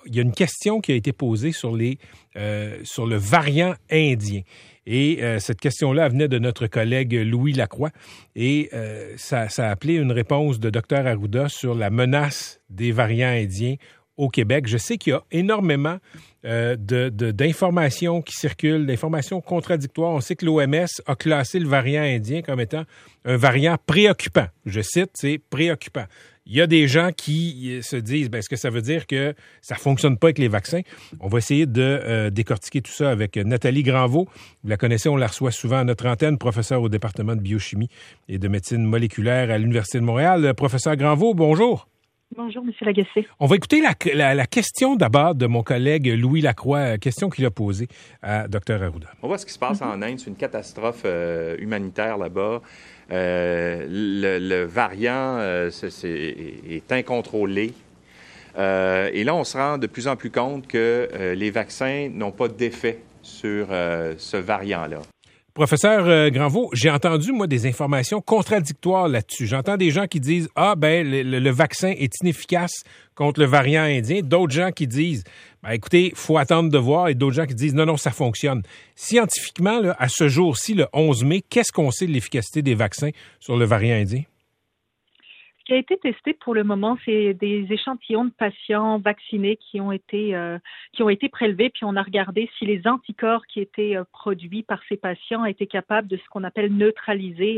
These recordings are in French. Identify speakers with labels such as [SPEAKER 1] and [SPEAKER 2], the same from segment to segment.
[SPEAKER 1] il y a une question qui a été posée sur le variant indien. Et cette question-là venait de notre collègue Louis Lacroix. Et ça a appelé une réponse de Dr Arruda sur la menace des variants indiens au Québec. Je sais qu'il y a énormément d'informations qui circulent, d'informations contradictoires. On sait que l'OMS a classé le variant indien comme étant un variant préoccupant. Je cite, c'est préoccupant. Il y a des gens qui se disent, est-ce que ça veut dire que ça fonctionne pas avec les vaccins? On va essayer de décortiquer tout ça avec Nathalie Granvaux. Vous la connaissez, on la reçoit souvent à notre antenne, professeure au département de biochimie et de médecine moléculaire à l'Université de Montréal. Professeur Granvaux, bonjour.
[SPEAKER 2] Bonjour, M. Lagacé.
[SPEAKER 1] On va écouter la question d'abord de mon collègue Louis Lacroix, question qu'il a posée à Dr Arruda.
[SPEAKER 3] On voit ce qui se passe en Inde, c'est une catastrophe humanitaire là-bas. Le variant est incontrôlé. Et là, on se rend de plus en plus compte que les vaccins n'ont pas d'effet sur ce variant-là.
[SPEAKER 1] Professeur Granvaux, j'ai entendu, moi, des informations contradictoires là-dessus. J'entends des gens qui disent « Ah, le vaccin est inefficace contre le variant indien ». D'autres gens qui disent « Écoutez, il faut attendre de voir ». Et d'autres gens qui disent « Non, ça fonctionne ». Scientifiquement, là, à ce jour-ci, le 11 mai, qu'est-ce qu'on sait de l'efficacité des vaccins sur le variant indien?
[SPEAKER 2] Ce qui a été testé pour le moment, c'est des échantillons de patients vaccinés qui ont été prélevés, puis on a regardé si les anticorps qui étaient produits par ces patients étaient capables de ce qu'on appelle neutraliser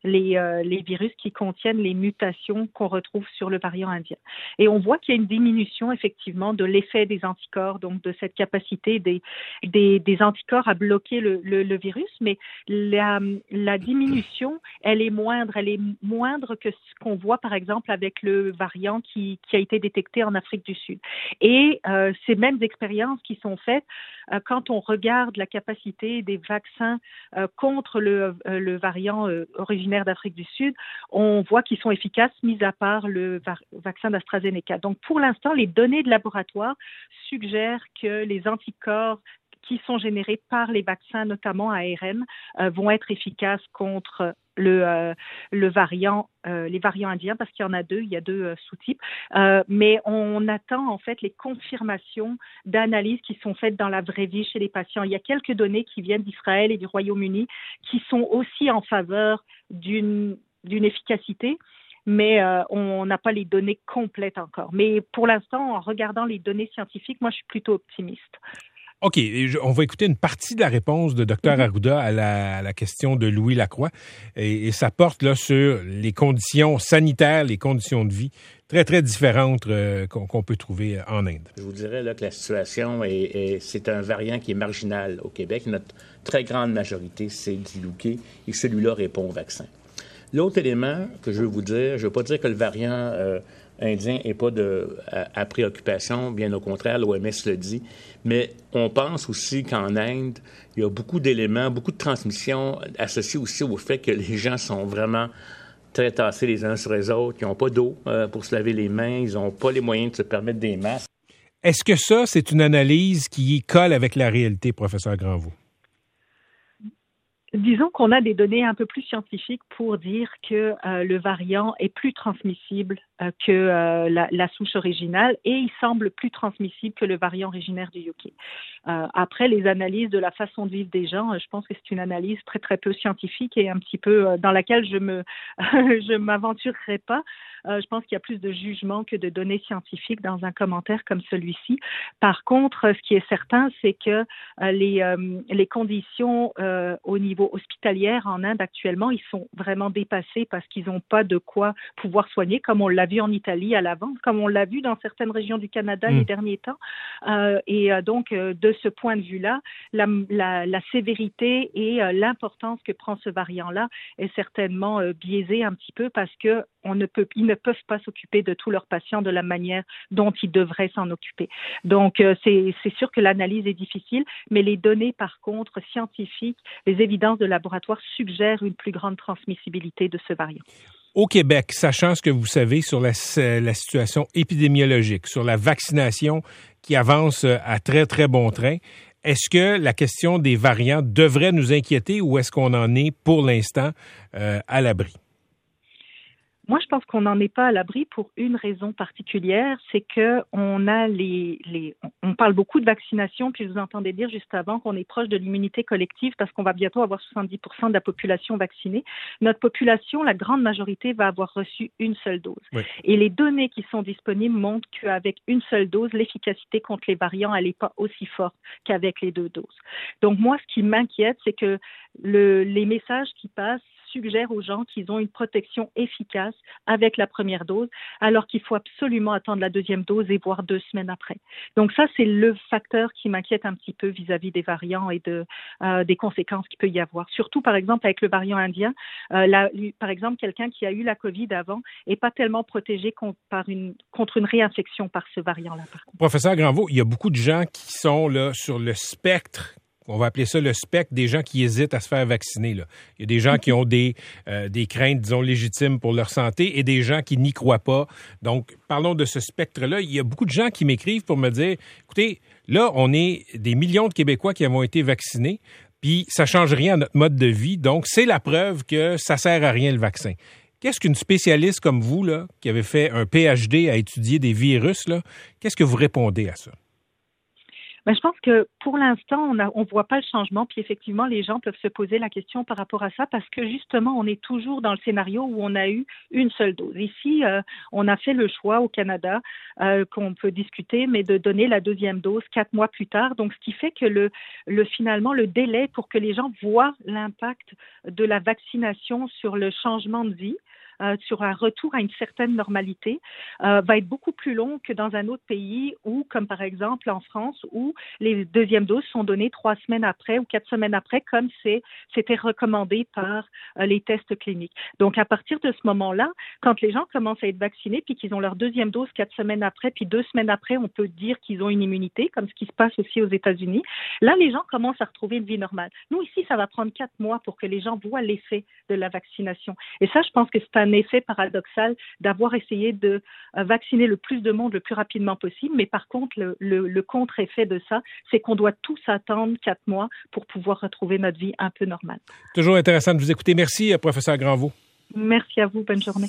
[SPEAKER 2] les virus qui contiennent les mutations qu'on retrouve sur le variant indien. Et on voit qu'il y a une diminution effectivement de l'effet des anticorps, donc de cette capacité des anticorps à bloquer le virus, mais la diminution, elle est moindre que ce qu'on voit par exemple avec le variant qui a été détecté en Afrique du Sud. Et ces mêmes expériences qui sont faites quand on regarde la capacité des vaccins contre le variant originaire d'Afrique du Sud, on voit qu'ils sont efficaces, mis à part le vaccin d'AstraZeneca. Donc pour l'instant, les données de laboratoire suggèrent que les anticorps qui sont générés par les vaccins, notamment ARN, vont être efficaces contre les variants indiens, parce qu'il y en a deux, il y a deux sous-types. Mais on attend en fait les confirmations d'analyses qui sont faites dans la vraie vie chez les patients. Il y a quelques données qui viennent d'Israël et du Royaume-Uni qui sont aussi en faveur d'une efficacité. Mais on n'a pas les données complètes encore. Mais pour l'instant, en regardant les données scientifiques, moi, je suis plutôt optimiste.
[SPEAKER 1] OK, on va écouter une partie de la réponse de Dr Arruda à la question de Louis Lacroix. Et ça porte là sur les conditions sanitaires, les conditions de vie très, très différentes qu'on peut trouver en Inde.
[SPEAKER 4] Je vous dirais là, que la situation, c'est un variant qui est marginal au Québec. Notre très grande majorité, c'est Diluqué, et celui-là répond au vaccin. L'autre élément que je veux vous dire, je ne veux pas dire que le variant indien n'est pas à préoccupation, bien au contraire, l'OMS le dit, mais on pense aussi qu'en Inde, il y a beaucoup d'éléments, beaucoup de transmissions associées aussi au fait que les gens sont vraiment très tassés les uns sur les autres, ils n'ont pas d'eau pour se laver les mains, ils n'ont pas les moyens de se permettre des masques.
[SPEAKER 1] Est-ce que ça, c'est une analyse qui colle avec la réalité, professeur Granvaux?
[SPEAKER 2] Disons qu'on a des données un peu plus scientifiques pour dire que le variant est plus transmissible que la souche originale et il semble plus transmissible que le variant originaire du UK. Après, les analyses de la façon de vivre des gens, je pense que c'est une analyse très, très peu scientifique et un petit peu dans laquelle je m'aventurerai pas. Je pense qu'il y a plus de jugement que de données scientifiques dans un commentaire comme celui-ci. Par contre, ce qui est certain, c'est que les conditions au niveau hospitalier en Inde actuellement, ils sont vraiment dépassés parce qu'ils n'ont pas de quoi pouvoir soigner, comme on l'a vu en Italie à l'avance, comme on l'a vu dans certaines régions du Canada les derniers temps. Donc, de ce point de vue-là, la sévérité et l'importance que prend ce variant-là est certainement biaisée un petit peu parce que ils ne peuvent pas s'occuper de tous leurs patients de la manière dont ils devraient s'en occuper. Donc, c'est sûr que l'analyse est difficile, mais les données, par contre, scientifiques, les évidences de laboratoire suggèrent une plus grande transmissibilité de ce variant.
[SPEAKER 1] Au Québec, sachant ce que vous savez sur la situation épidémiologique, sur la vaccination qui avance à très, très bon train, est-ce que la question des variants devrait nous inquiéter ou est-ce qu'on en est pour l'instant à l'abri?
[SPEAKER 2] Moi, je pense qu'on n'en est pas à l'abri pour une raison particulière, c'est que on parle beaucoup de vaccination, puis je vous entendais dire juste avant qu'on est proche de l'immunité collective parce qu'on va bientôt avoir 70% de la population vaccinée. Notre population, la grande majorité, va avoir reçu une seule dose. Oui. Et les données qui sont disponibles montrent qu'avec une seule dose, l'efficacité contre les variants, elle n'est pas aussi forte qu'avec les 2 doses. Donc moi, ce qui m'inquiète, c'est que les messages qui passent suggère aux gens qu'ils ont une protection efficace avec la première dose, alors qu'il faut absolument attendre la deuxième dose et voir 2 semaines après. Donc ça, c'est le facteur qui m'inquiète un petit peu vis-à-vis des variants et des conséquences qu'il peut y avoir. Surtout, par exemple, avec le variant indien, par exemple, quelqu'un qui a eu la COVID avant n'est pas tellement protégé contre une réinfection par ce variant-là.
[SPEAKER 1] Professeur Granvaux, il y a beaucoup de gens qui sont là sur le spectre. On va appeler ça le spectre des gens qui hésitent à se faire vacciner. Là. Il y a des gens qui ont des craintes, disons, légitimes pour leur santé et des gens qui n'y croient pas. Donc, parlons de ce spectre-là. Il y a beaucoup de gens qui m'écrivent pour me dire, écoutez, là, on est des millions de Québécois qui avons été vaccinés, puis ça ne change rien à notre mode de vie. Donc, c'est la preuve que ça ne sert à rien le vaccin. Qu'est-ce qu'une spécialiste comme vous, là, qui avait fait un PhD à étudier des virus, là, qu'est-ce que vous répondez à ça?
[SPEAKER 2] Ben, je pense que pour l'instant, on voit pas le changement. Puis effectivement, les gens peuvent se poser la question par rapport à ça parce que justement, on est toujours dans le scénario où on a eu une seule dose. Ici, on a fait le choix au Canada qu'on peut discuter, mais de donner la deuxième dose 4 mois plus tard. Donc, ce qui fait que finalement, le délai pour que les gens voient l'impact de la vaccination sur le changement de vie, sur un retour à une certaine normalité, va être beaucoup plus long que dans un autre pays où, comme par exemple en France, où les deuxièmes doses sont données 3 semaines après ou 4 semaines après, comme c'était recommandé par les tests cliniques. Donc, à partir de ce moment-là, quand les gens commencent à être vaccinés puis qu'ils ont leur deuxième dose 4 semaines après, puis 2 semaines après, on peut dire qu'ils ont une immunité, comme ce qui se passe aussi aux États-Unis, là, les gens commencent à retrouver une vie normale. Nous, ici, ça va prendre 4 mois pour que les gens voient l'effet de la vaccination. Et ça, je pense que c'est un effet paradoxal d'avoir essayé de vacciner le plus de monde le plus rapidement possible, mais par contre, le contre-effet de ça, c'est qu'on doit tous attendre 4 mois pour pouvoir retrouver notre vie un peu normale.
[SPEAKER 1] Toujours intéressant de vous écouter. Merci, professeur Granvaux.
[SPEAKER 2] Merci à vous. Bonne journée.